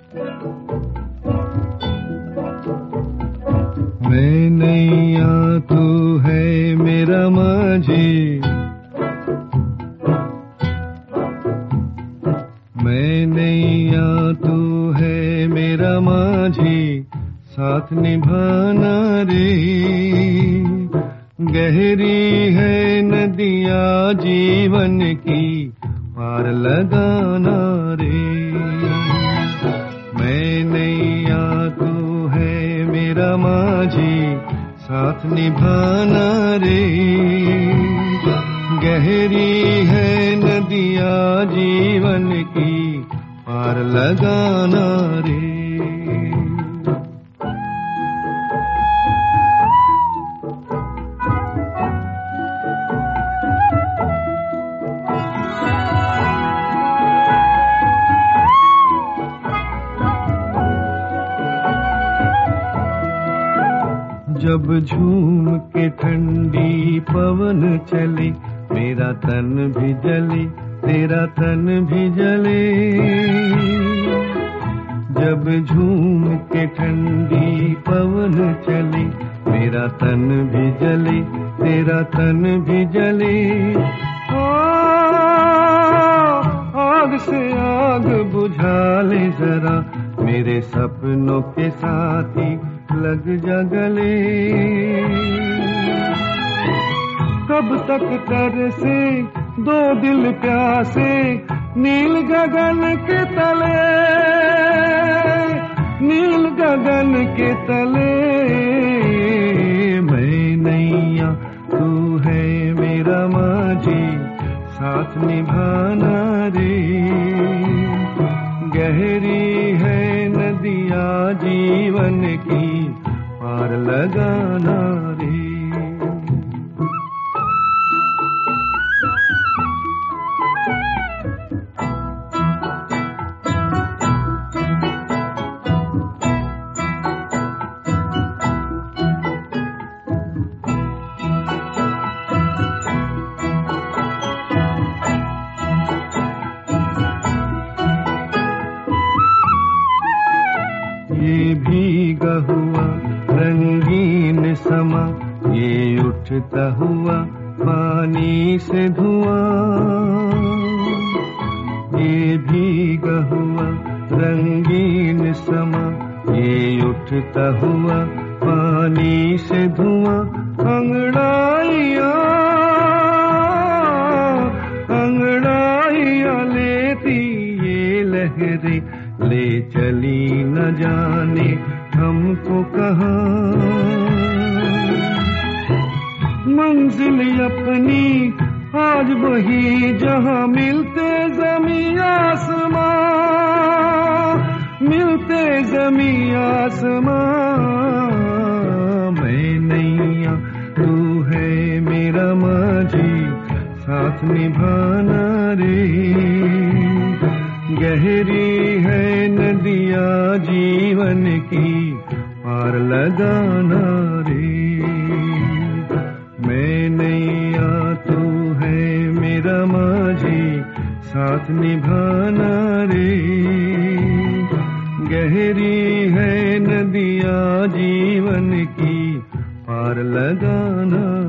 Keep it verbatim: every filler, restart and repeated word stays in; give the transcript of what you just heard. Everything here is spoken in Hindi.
मैं नैया तू है मेरा माझी, मैं नैया तू है मेरा माझी, साथ निभाना रे। गहरी है नदिया जीवन की, पार लगाना रे। मैं नैया तू है मेरा माझी, साथ निभाना रे। गहरी है नदिया जीवन की, पार लगाना रे। जब झूम के ठंडी पवन चले, मेरा तन भी जले, तेरा तन भी जले। जब झूम के ठंडी पवन चले, मेरा तन भी जले, तेरा तन भी जले। आग से आग बुझा ले जरा, मेरे सपनों के साथी लग जा गले। कब तक तरसे दो दिल प्यासे, नील गगन के तले, नील गगन के तले। मैं नैया तू है मेरा माझी, साथ निभाना रे। गहरी है नदिया जीवन की, पार लगाना रे। ये भीगा हुआ रंगीन समा, ये उठता हुआ पानी से धुआं। ये भीगा हुआ रंगीन समा, ये उठता हुआ पानी से धुआं। अंगड़ाइयाँ अंगड़ाइयाँ लेती ये लहरें, ले चली न जाने हमको कहाँ। मंजिल अपनी आज वही जहाँ मिलते ज़मीं आसमां, मिलते ज़मीं आसमां। मैं नैया तू है मेरा माझी, साथ निभाना रे। गहरी है नदिया जीवन की, पार लगाना रे। मैं नैया तू है मेरा माझी, साथ निभाना रे। गहरी है नदिया जीवन की, पार लगाना